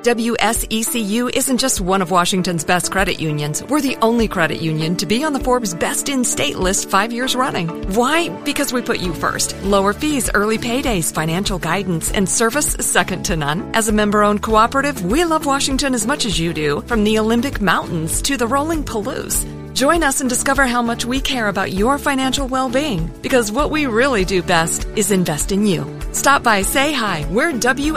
WSECU isn't just one of Washington's best credit unions. We're the only credit union to be on the Forbes Best in State list 5 years running. Why? Because we put you first. Lower fees, early paydays, financial guidance, and service second to none. As a member-owned cooperative, we love Washington as much as you do, from the Olympic Mountains to the rolling Palouse. Join us and discover how much we care about your financial well-being, because what we really do best is invest in you. Stop by, say hi. We're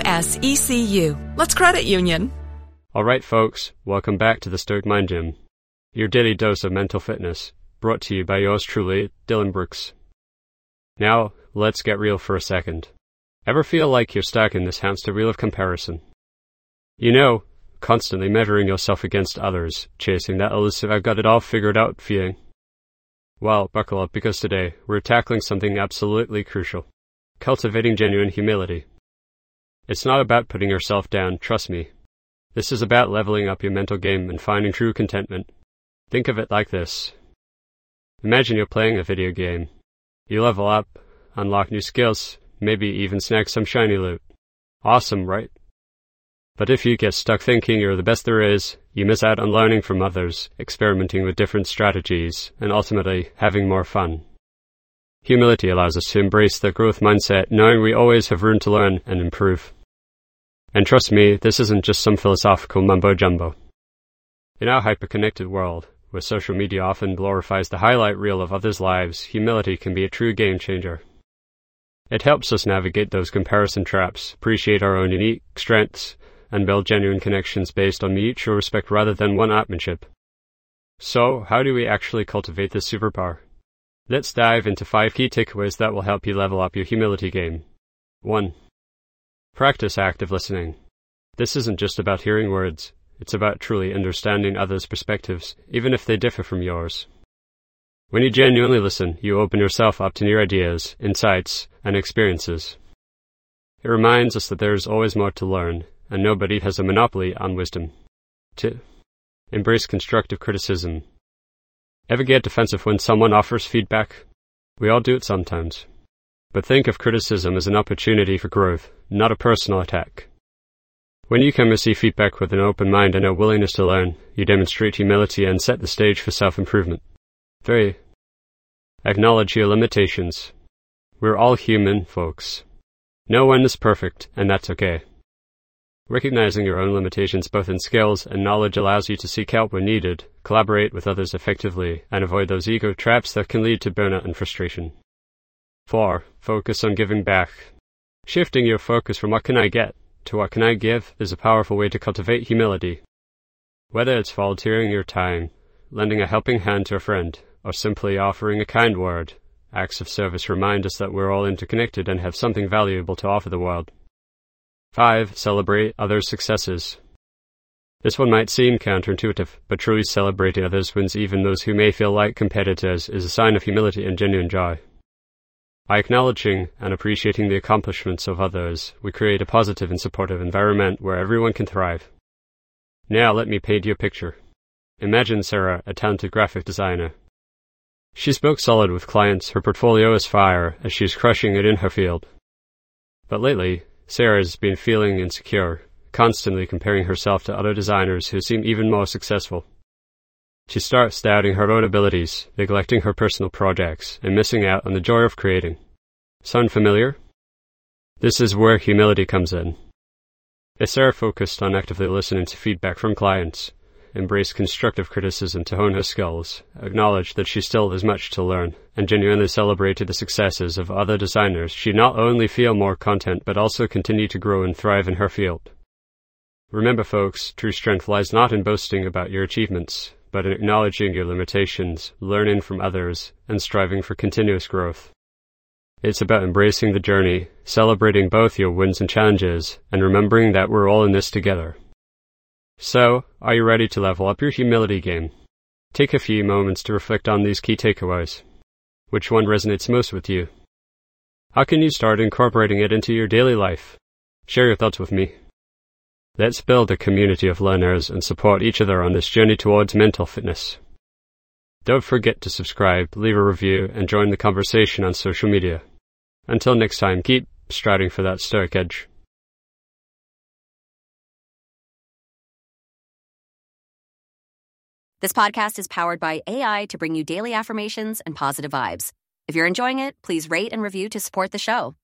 WSECU. Let's credit union. All right, folks, welcome back to the Stoic Mind Gym, your daily dose of mental fitness, brought to you by yours truly, Dylan Brooks. Now, let's get real for a second. Ever feel like you're stuck in this hamster wheel of comparison? You know, constantly measuring yourself against others, chasing that elusive I've got it all figured out feeling. Well, buckle up, because today we're tackling something absolutely crucial: cultivating genuine humility. It's not about putting yourself down, trust me. This is about leveling up your mental game and finding true contentment. Think of it like this. Imagine you're playing a video game. You level up, unlock new skills, maybe even snag some shiny loot. Awesome, right? But if you get stuck thinking you're the best there is, you miss out on learning from others, experimenting with different strategies, and ultimately having more fun. Humility allows us to embrace the growth mindset, knowing we always have room to learn and improve. And trust me, this isn't just some philosophical mumbo-jumbo. In our hyper-connected world, where social media often glorifies the highlight reel of others' lives, humility can be a true game-changer. It helps us navigate those comparison traps, appreciate our own unique strengths, and build genuine connections based on mutual respect rather than one-upmanship. So, how do we actually cultivate this superpower? Let's dive into 5 key takeaways that will help you level up your humility game. 1. Practice active listening. This isn't just about hearing words, it's about truly understanding others' perspectives, even if they differ from yours. When you genuinely listen, you open yourself up to new ideas, insights, and experiences. It reminds us that there is always more to learn, and nobody has a monopoly on wisdom. 2. Embrace constructive criticism. Ever get defensive when someone offers feedback? We all do it sometimes. But think of criticism as an opportunity for growth, not a personal attack. When you can receive feedback with an open mind and a willingness to learn, you demonstrate humility and set the stage for self-improvement. 3. Acknowledge your limitations. We're all human, folks. No one is perfect, and that's okay. Recognizing your own limitations both in skills and knowledge allows you to seek help when needed, collaborate with others effectively, and avoid those ego traps that can lead to burnout and frustration. 4. Focus on giving back. Shifting your focus from what can I get to what can I give is a powerful way to cultivate humility. Whether it's volunteering your time, lending a helping hand to a friend, or simply offering a kind word, acts of service remind us that we're all interconnected and have something valuable to offer the world. 5. Celebrate others' successes. This one might seem counterintuitive, but truly celebrating others' wins, even those who may feel like competitors, is a sign of humility and genuine joy. By acknowledging and appreciating the accomplishments of others, we create a positive and supportive environment where everyone can thrive. Now let me paint you a picture. Imagine Sarah, a talented graphic designer. She's booked solid with clients, her portfolio is fire, as she's crushing it in her field. But lately, Sarah's been feeling insecure, constantly comparing herself to other designers who seem even more successful. She starts doubting her own abilities, neglecting her personal projects, and missing out on the joy of creating. Sound familiar? This is where humility comes in. As Sarah focused on actively listening to feedback from clients, embraced constructive criticism to hone her skills, acknowledged that she still has much to learn, and genuinely celebrated the successes of other designers, she not only feel more content but also continue to grow and thrive in her field. Remember, folks, true strength lies not in boasting about your achievements, but in acknowledging your limitations, learning from others, and striving for continuous growth. It's about embracing the journey, celebrating both your wins and challenges, and remembering that we're all in this together. So, are you ready to level up your humility game? Take a few moments to reflect on these key takeaways. Which one resonates most with you? How can you start incorporating it into your daily life? Share your thoughts with me. Let's build a community of learners and support each other on this journey towards mental fitness. Don't forget to subscribe, leave a review, and join the conversation on social media. Until next time, keep striding for that stoic edge. This podcast is powered by AI to bring you daily affirmations and positive vibes. If you're enjoying it, please rate and review to support the show.